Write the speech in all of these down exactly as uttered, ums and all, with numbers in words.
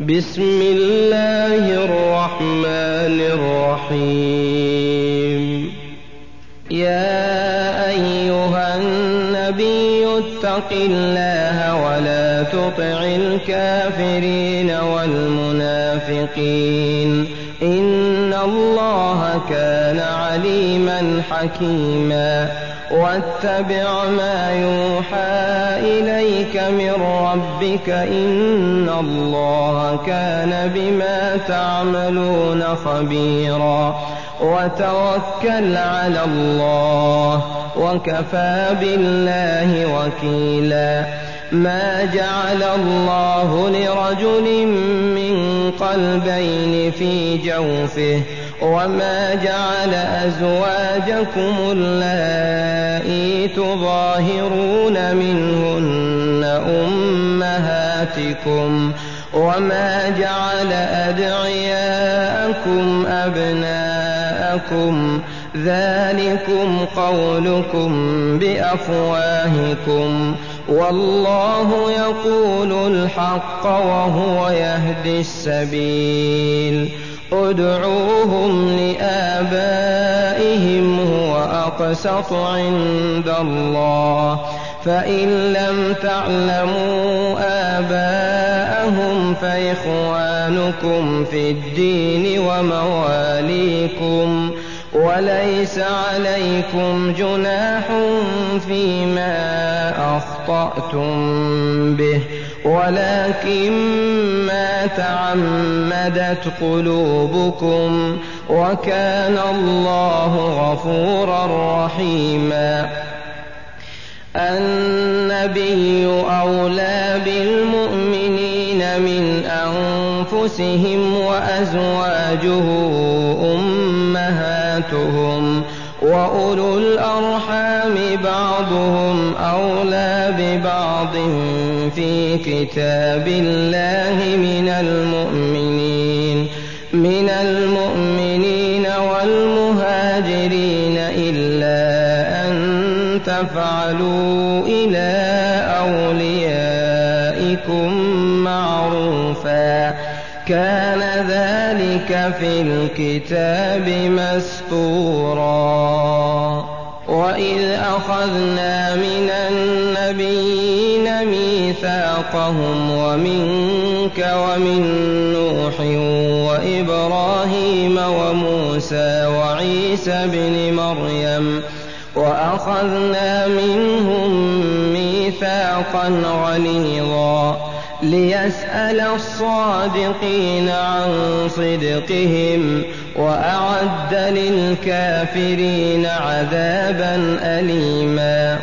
بسم الله الرحمن الرحيم. يا أيها النبي اتق الله ولا تطع الكافرين والمنافقين إن الله كان عليما حكيما. واتبع ما يوحى إليك من ربك إن الله كان بما تعملون خبيرا. وتوكل على الله وكفى بالله وكيلا. ما جعل الله لرجل من قلبين في جوفه وما جعل أزواجكم اللائي تظاهرون منهن أمهاتكم وما جعل أدعياءكم أبناءكم ذلكم قولكم بأفواهكم والله يقول الحق وهو يهدي السبيل. ادعوهم لآبائهم هو أقسط عند الله فإن لم تعلموا آباءهم فإخوانكم في الدين ومواليكم وليس عليكم جناح فيما أخطأتم به ولكن ما تعمدت قلوبكم وكان الله غفورا رحيما. النبي أولى بالمؤمنين من أنفسهم وأزواجه أمهاتهم وأولو الأرحام بعضهم أولى ببعض في كتاب الله من المؤمنين من المؤمنين والمهاجرين إلا أن تفعلوا إلى أوليائكم معروفا كان ذلك في الكتاب مسطورا. وإذ أخذنا من النبيين ميثاقهم ومنك ومن نوح وإبراهيم وموسى وعيسى بن مريم وأخذنا منهم ميثاقا غليظا ليسأل الصادقين عن صدقهم وأعد للكافرين عذابا أليما.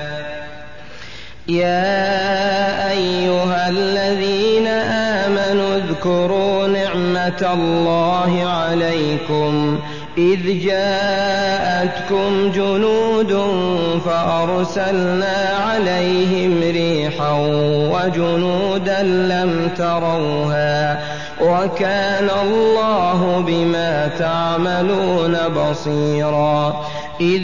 يا أيها الذين آمنوا اذكروا نعمة الله عليكم إذ جاءتكم جنود فأرسلنا عليهم ريحا وجنودا لم تروها وكان الله بما تعملون بصيرا. إذ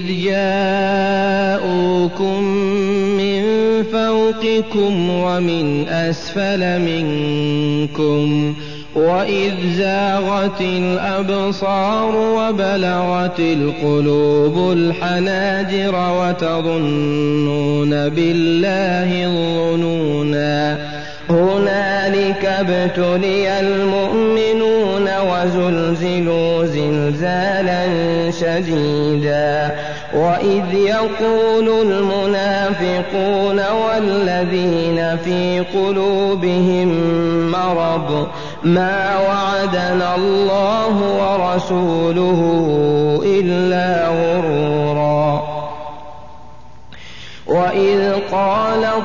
جاءوكم من فوقكم ومن أسفل منكم وإذ زاغت الأبصار وبلغت القلوب الحناجر وتظنون بالله الظنونا. هنالك ابتلي المؤمنون وزلزلوا زلزالا شديدا. وإذ يقول المنافقون والذين في قلوبهم مرض ما وعدنا الله ورسوله إلا غرورا. وإذ قالت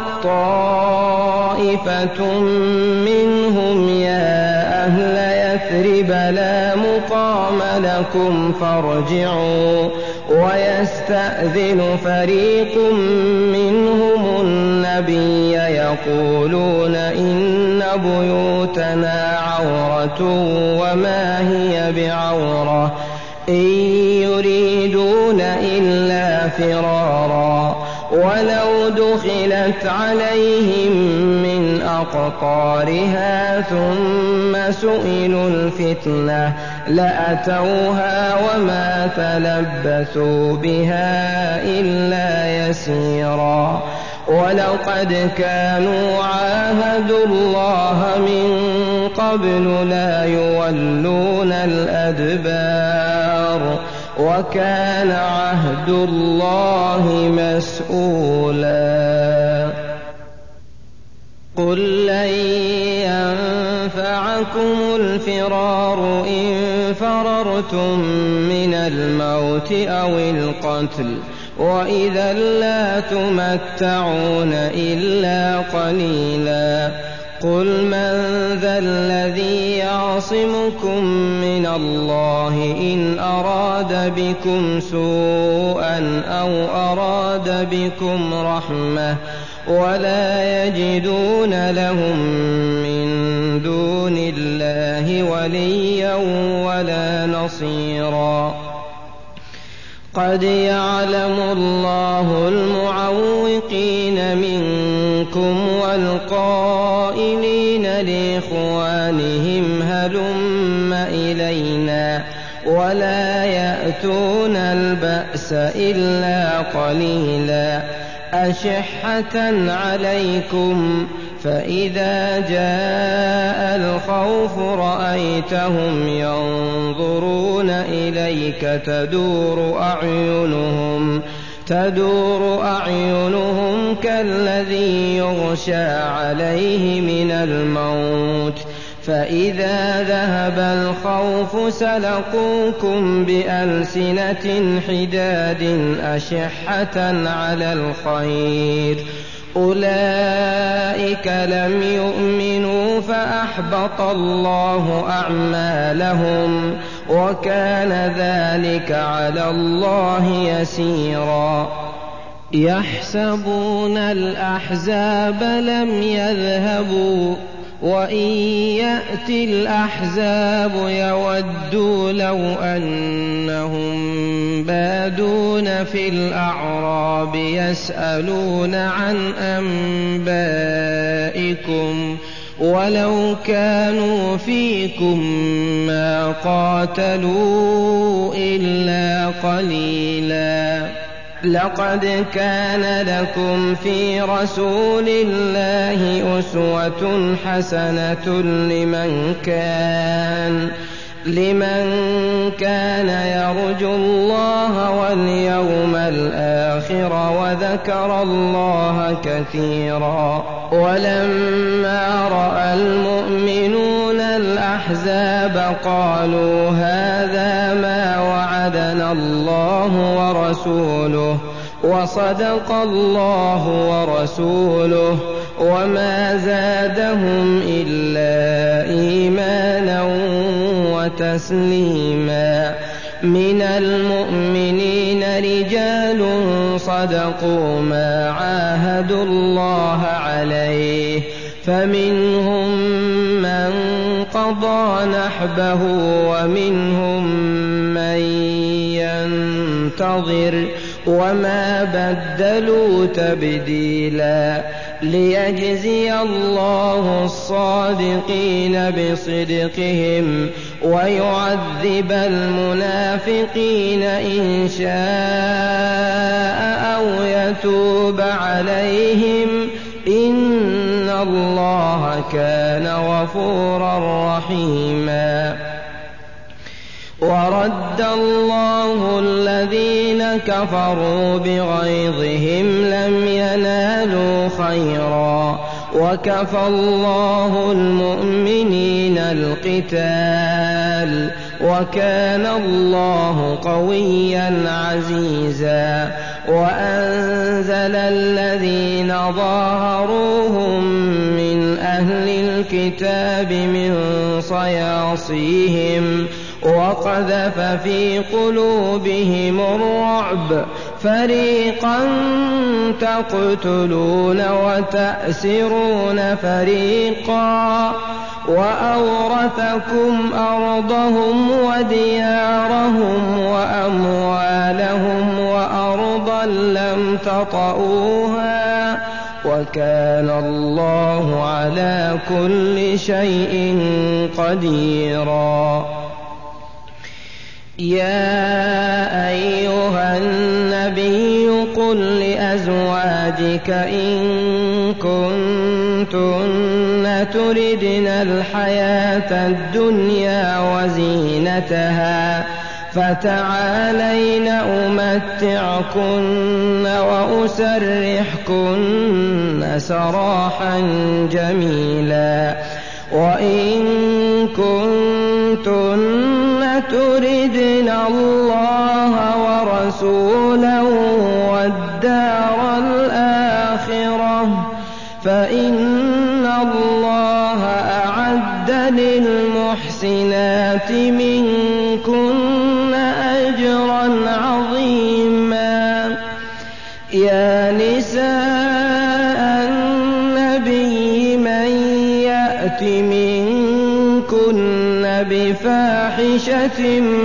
طائفة منهم يا أهل يثرب لا مقام لكم فارجعوا ويستأذن فريق منهم النبي يقولون إن بيوتنا عورة وما هي بعورة إن يريدون إلا فرارا ولو دخلت عليهم من أقطارها ثم سئلوا الفتنة لأتوها وما تلبثوا بها إلا يسيرا ولقد كانوا عاهدوا الله من قبل لا يولون الأدبار وكان عهد الله مسؤولا قل لن ينفعكم الفرار إن فررتم من الموت أو القتل وإذا لا تمتعون إلا قليلا قل من ذا الذي يعصمكم من الله إن أراد بكم سوءا أو أراد بكم رحمة ولا يجدون لهم من دون الله وليا ولا نصيرا قد يعلم الله المعوقين منكم والقائلين لإخوانهم هلم إلينا ولا يأتون البأس إلا قليلا أشحة عليكم فإذا جاء الخوف رأيتهم ينظرون إليك تدور أعينهم تدور أعينهم كالذي يغشى عليه من الموت فإذا ذهب الخوف سلقوكم بألسنة حداد أشحة على الخير أولئك لم يؤمنوا فأحبط الله أعمالهم وكان ذلك على الله يسيرا يحسبون الأحزاب لم يذهبوا وإن يأتي الأحزاب يودوا لو أنهم بادون في الأعراب يسألون عن أنبائكم ولو كانوا فيكم ما قاتلوا إلا قليلا لقد كان لكم في رسول الله أسوة حسنة لمن كان لمن كان يرجو الله واليوم الآخر وذكر الله كثيرا ولما رأى المؤمنون الأحزاب قالوا هذا ما وعدنا الله ورسوله وصدق الله ورسوله وما زادهم إلا إيمانا وتسليما من المؤمنين رجال صدقوا ما عاهدوا الله عليه فمنهم من قضى نحبه ومنهم من ينتظر وما بدلوا تبديلا ليجزي الله الصادقين بصدقهم ويعذب المنافقين إن شاء أو يتوب عليهم إن الله كان غفورا رحيما ورد الله الذين كفروا بغيظهم لم ينالوا خيرا وكفى الله المؤمنين القتال وكان الله قويا عزيزا وأنزل الذين ظاهروهم من أهل الكتاب من صياصيهم وقذف في قلوبهم الرعب فريقا تقتلون وتأسرون فريقا وأورثكم أرضهم وديارهم وأموالهم وأرضا أرضا لم تطئوها وكان الله على كل شيء قديرا. يا أيها النبي قل لأزواجك إن كنتن تردن الحياة الدنيا وزينتها فتعالين أمتعكن وأسرحكن سراحا جميلا. وإن كنتن تردن الله ورسوله والدار الآخرة فإن الله أعد للمحسنات منكن أجرا عظيما. يا نساء النبي من يأت منكن بفاحشة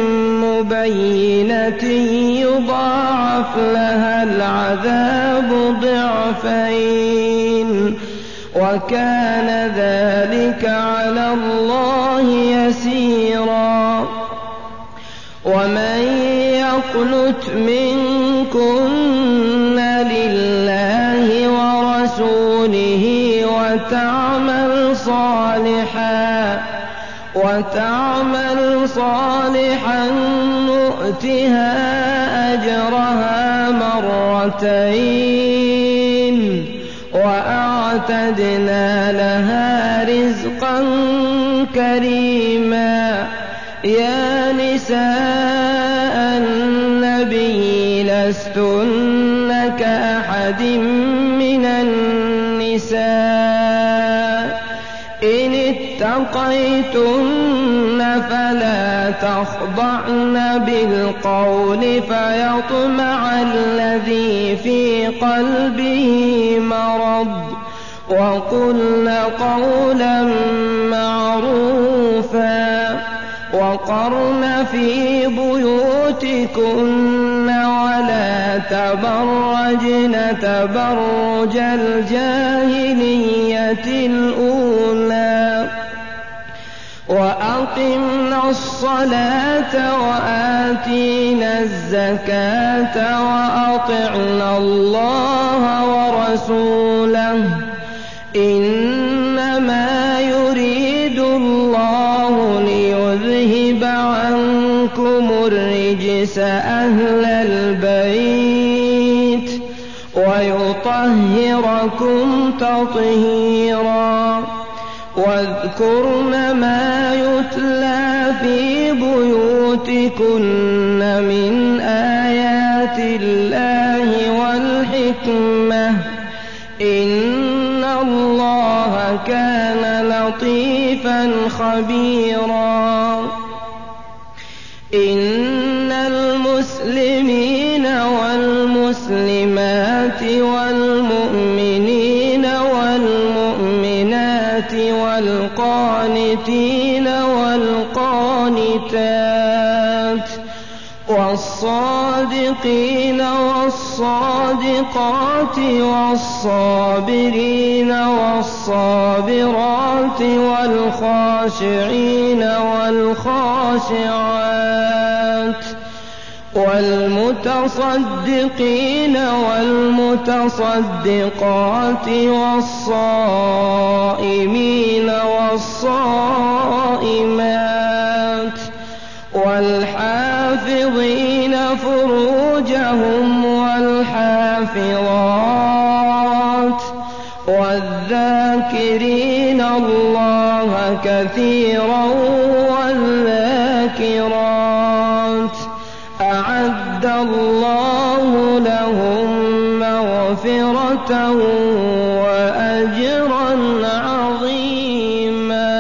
مبينة يضاعف لها العذاب ضعفين وكان ذلك على الله يسيرا. ومن يقنت منكن لله ورسوله وتعمل صالحا وتعمل صالحا نؤتها أجرها مرتين وأعتدنا لها رزقا كريما. يا نساء النبي لستن كأحد من النساء إن اتقيتن فلا تخضعن بالقول فيطمع الذي في قلبه مرض وقلن قولا معروفا وقرن في بيوتكن ولا تبرجن تبرج الجاهلية الأولى وأقمنا الصلاة وآتينا الزكاة وأطعنا الله ورسوله إنما يريد الله ليذهب عنكم الرجس أهل البيت ويطهركم تطهيرا. واذكرن ما يتلى في بيوتكن من آيات الله والحكمة إن الله كان لطيفا خبيرا. إن المسلمين والمسلمات والمؤمنين والمؤمنات والقانتين والقانتات والصادقين والصادقات والصابرين والصابرات والخاشعين والخاشعات والمتصدقين والمتصدقات والصائمين والصائمات والحافظين فروجهم والحافظات والذاكرين الله كثيرا والذاكرات أعد الله لهم مغفرة وأجرا عظيما.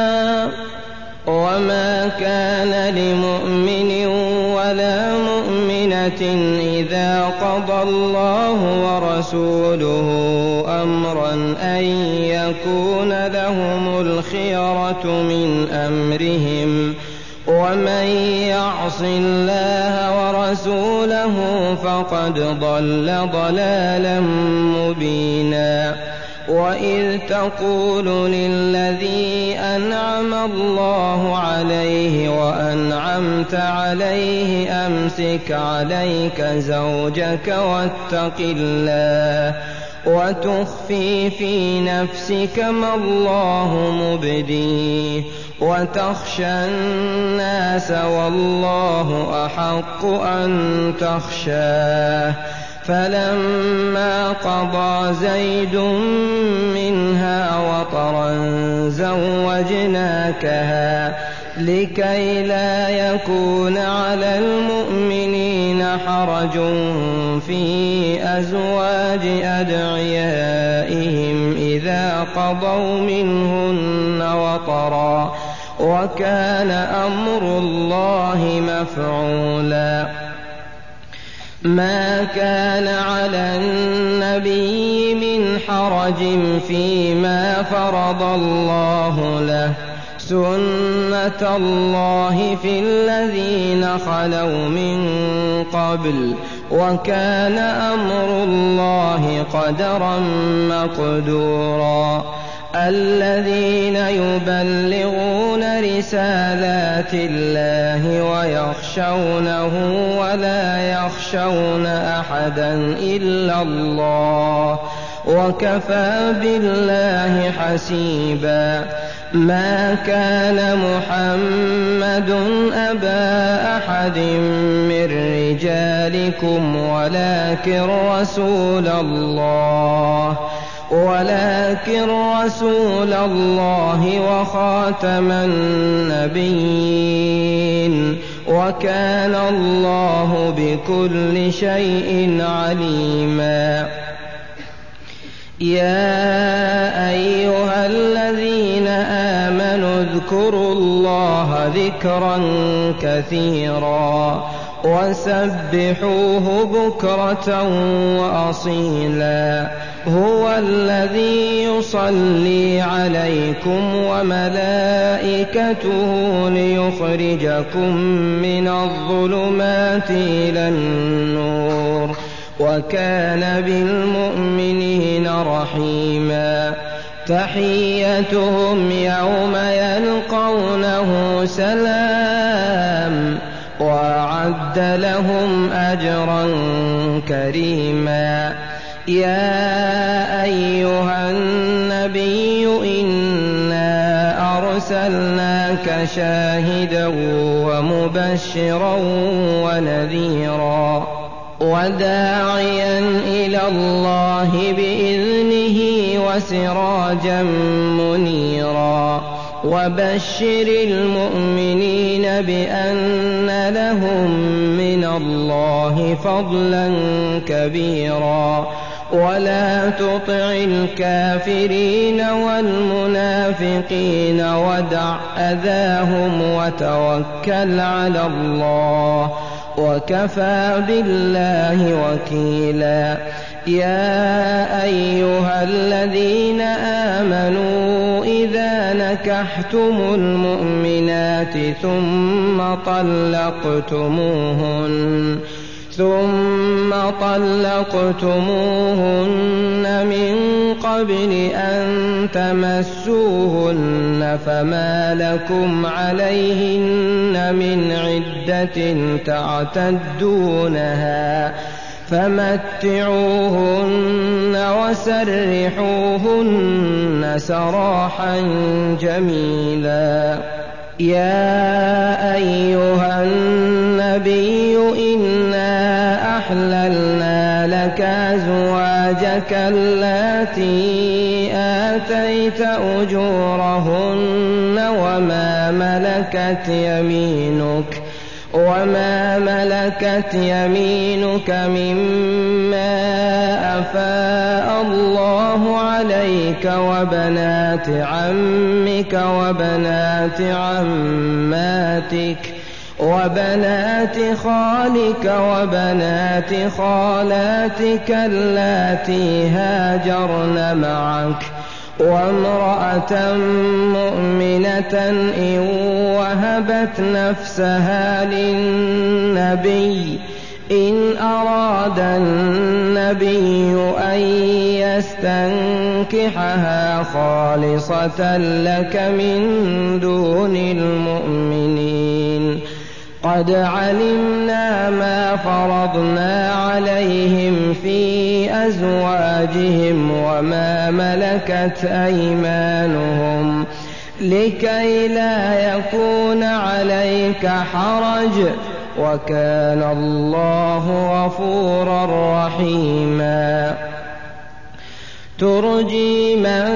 وما كان لمؤمن ولا مؤمنة إذا قضى الله ورسوله أمرا أن يكون لهم الخيرة من أمرهم ومن يعص الله ورسوله فقد ضل ضلالا مبينا. وإذ تقول للذي أنعم الله عليه وأنعمت عليه أمسك عليك زوجك واتق الله وتخفي في نفسك ما الله مبديه وتخشى الناس والله أحق أن تخشاه. فلما قضى زيد منها وطرا زوجناكها لكي لا يكون على المؤمنين حرج في أزواج أدعيائهم إذا قضوا منهن وطرا وكان أمر الله مفعولا. ما كان على النبي من حرج فيما فرض الله له سنة الله في الذين خلوا من قبل وكان أمر الله قدرا مقدورا. الذين يبلغون رسالات الله ويخشونه ولا يخشون أحدا إلا الله وكفى بالله حسيبا. ما كان محمد أبا أحد من رجالكم ولكن رسول الله ولكن رسول الله وخاتم النبيين وكان الله بكل شيء عليما. يا أيها الذين آمنوا اذكروا الله ذكرا كثيرا وسبحوه بكرة وأصيلا. هو الذي يصلي عليكم وملائكته ليخرجكم من الظلمات إلى النور وكان بالمؤمنين رحيما. تحيتهم يوم يلقونه سلام وأعد لهم أجرا كريما. يا أيها النبي إنا أرسلناك شاهدا ومبشرا ونذيرا وداعيا إلى الله بإذنه وسراجا منيرا. وبشر المؤمنين بأن لهم من الله فضلا كبيرا. ولا تطع الكافرين والمنافقين ودع أذاهم وتوكل على الله وكفى بالله وكيلا. يا أيها الذين آمنوا إذا نكحتم المؤمنات ثم طلقتموهن ثم طلقتموهن من قبل أن تمسوهن فما لكم عليهن من عدة تعتدونها فمتعوهن وسرحوهن سراحا جميلا. يا أيها النبي إنا أحللنا لك أزواجك اللاتي آتيت أجورهن وما ملكت يمينك وما ملكت يمينك مما أفاء الله عليك وبنات عمك وبنات عماتك وبنات خالك وبنات خالاتك اللاتي هاجرن معك وامرأة مؤمنة إن وهبت نفسها للنبي إن أراد النبي أن يستنكحها خالصة لك من دون المؤمنين قد علمنا ما فرضنا عليهم في أزواجهم وما ملكت أيمانهم لكي لا يكون عليك حرج وكان الله غفورا رحيما ترجي من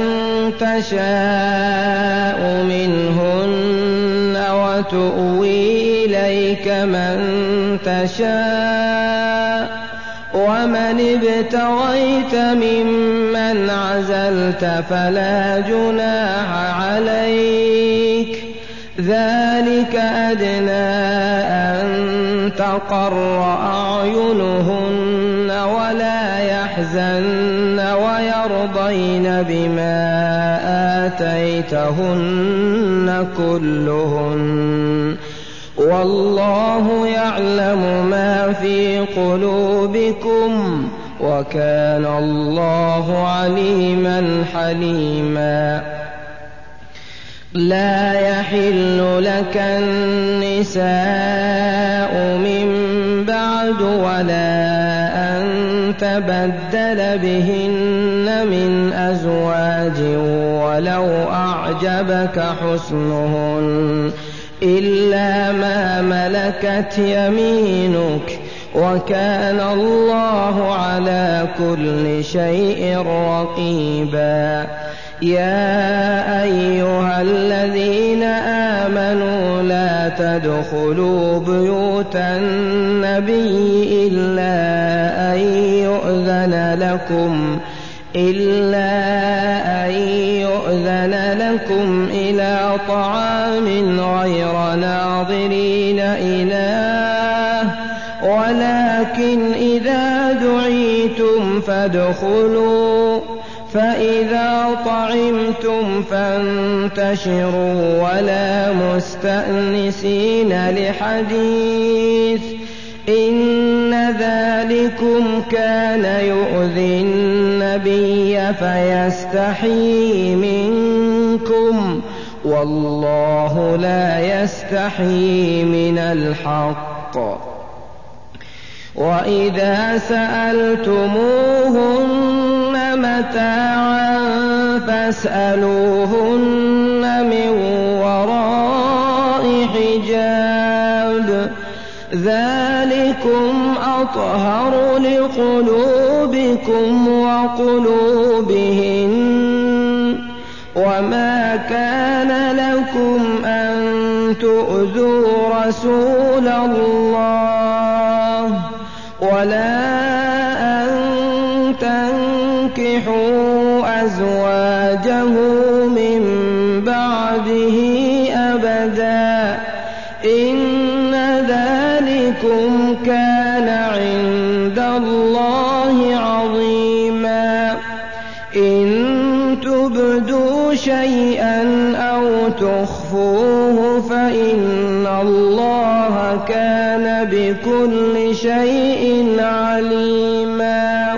تشاء منهن وتؤوي إليك من تشاء ومن ابتغيت ممن عزلت فلا جناح عليك ذلك أدنى أن تقر أعينهن ولا يحزن ويرضين بما آتيتهن كلهن والله يعلم ما في قلوبكم وكان الله عليما حليما لا يحل لك النساء من بعد ولا أن تبدل بهن من أزواج ولو أعجبك حسنهن إلا ما ملكت يمينك وكان الله على كل شيء رقيبا يا أيها الذين آمنوا لا تدخلوا بيوت النبي إلا أن يؤذن لكم إلا أن يؤذن لكم إلى طعام غير ناظرين إناه ولكن إذا دعيتم فادخلوا فإذا طعمتم فانتشروا ولا مستأنسين لحديث إن ذلكم كان يؤذي النبي فيستحيي منكم والله لا يستحيي من الحق وإذا سألتموهن متاعا فاسألوهن من وراء حجاب ذلكم أطهر لقلوبكم وقلوبهن وما كان لكم أن تؤذوا رسول الله ولا أن تنكحوا أزواجه من بعده أبدا إن ذلكم كان عند الله عظيما إن تبدوا شيئا أو تخفوه فإن الله كان بكل شيء عليما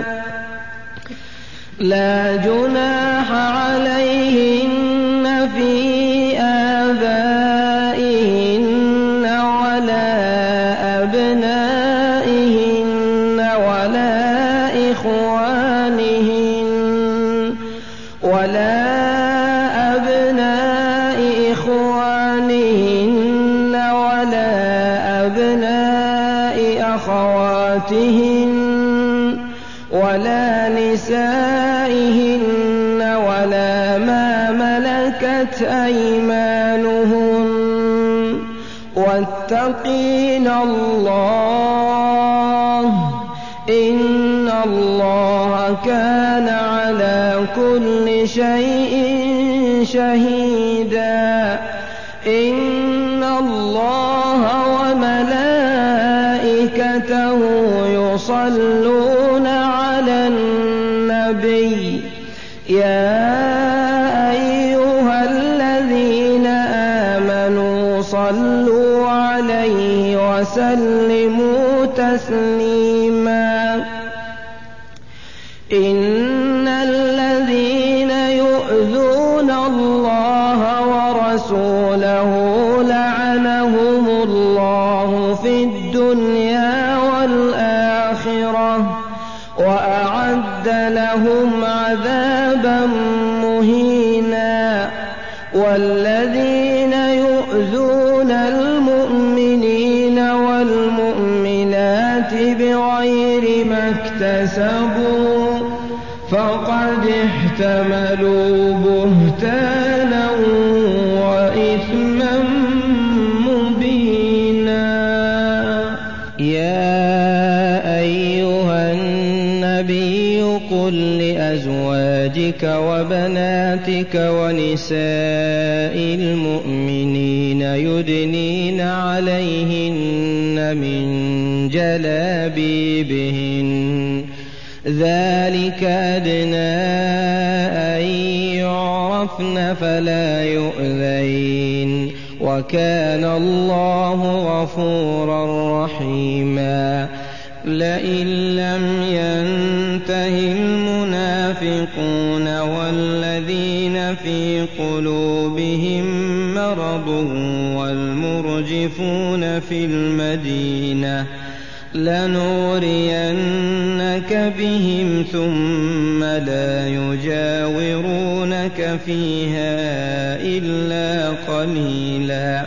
لا جناح عليهن في آبائهن ولا أبنائهن ولا إخوانهن ولا أبناء إخوانهن ولا أبناء أخواتهن ولا نسائهن ولا ما ملكت أيمانهن واتقين الله إن الله كان على كل شيء شهيدا إن الله وملائكته يصلون على النبي يا أيها الذين آمنوا صلوا عليه وسلموا تسليما. إن الذين يؤذون الله ورسوله لعنهم الله في الدنيا والآخرة وأعد لهم عذابا مهينا. والذين يؤذون المؤمنين والمؤمنات بغير ما اكتسبوا فقد احتملوا بهتانا وإثما مبينا. يا أيها النبي قل لأزواجك وبناتك ونساء المؤمنين يدنين عليهن من جلابيبهن ذلك أدنى أن يعرفن فلا يؤذين وكان الله غفورا رحيما. لئن لم ينته المنافقون والذين في قلوبهم مرض والمرجفون في المدينة لنورينك بهم ثم لا يجاورونك فيها إلا قليلا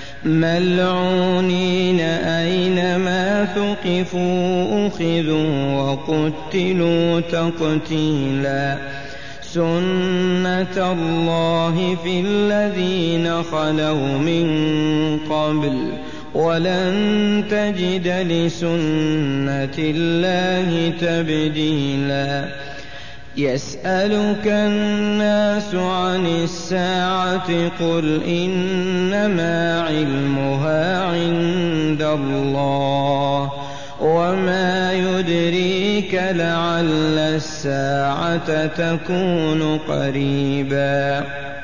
ملعونين أينما ثقفوا أخذوا وقتلوا تقتيلا. سنة الله في الذين خلوا من قبل ولن تجد لسنة الله تبديلا. يسألك الناس عن الساعة قل إنما علمها عند الله وما يدريك لعل الساعة تكون قريبا.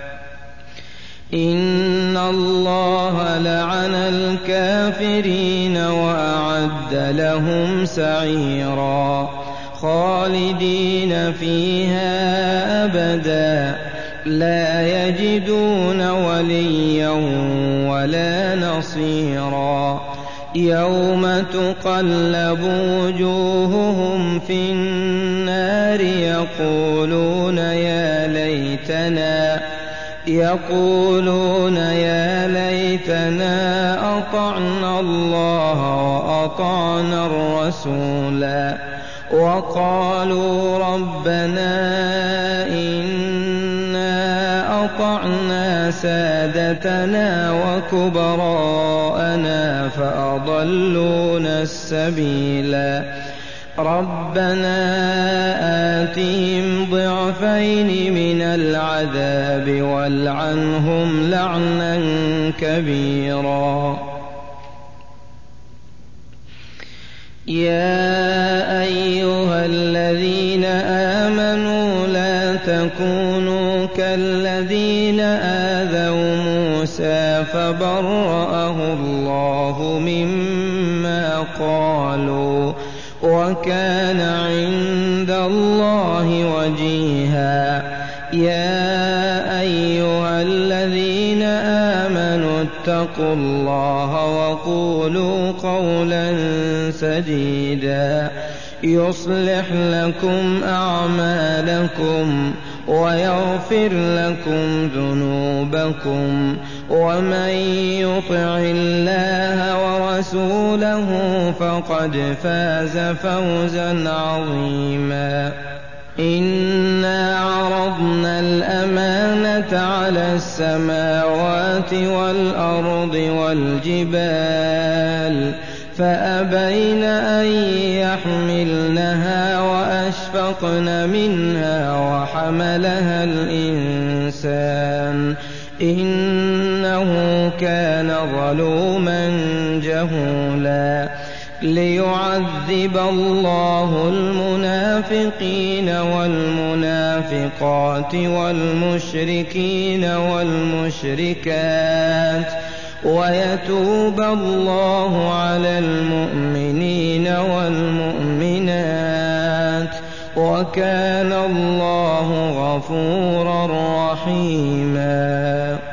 إن الله لعن الكافرين وأعد لهم سعيرا خالدين فيها أبدا لا يجدون وليا ولا نصيرا. يوم تقلب وجوههم في النار يقولون يا ليتنا يقولون يا ليتنا أطعنا الله وأطعنا الرسولا وقالوا ربنا إنا أطعنا سادتنا وكبراءنا فأضلونا السبيلا. ربنا آتهم ضعفين من العذاب والعنهم لعنا كبيرا. يا أيها الذين آمنوا لا تكونوا كالذين آذوا موسى فبرأه الله مما قالوا وكان عند الله وجيها. يا أيها الذين آمنوا اتقوا الله وقولوا قولا سديدا يصلح لكم أعمالكم ويغفر لكم ذنوبكم ومن يطع الله ورسوله فقد فاز فوزا عظيما. إنا عرضنا الأمانة على السماوات والأرض والجبال فأبين أن يحملنها وأشفقن منها وحملها الإنسان إنه كان ظلوما جهولا. ليعذب الله المنافقين والمنافقات والمشركين والمشركات ويتوب الله على المؤمنين والمؤمنات وكان الله غفورا رحيما.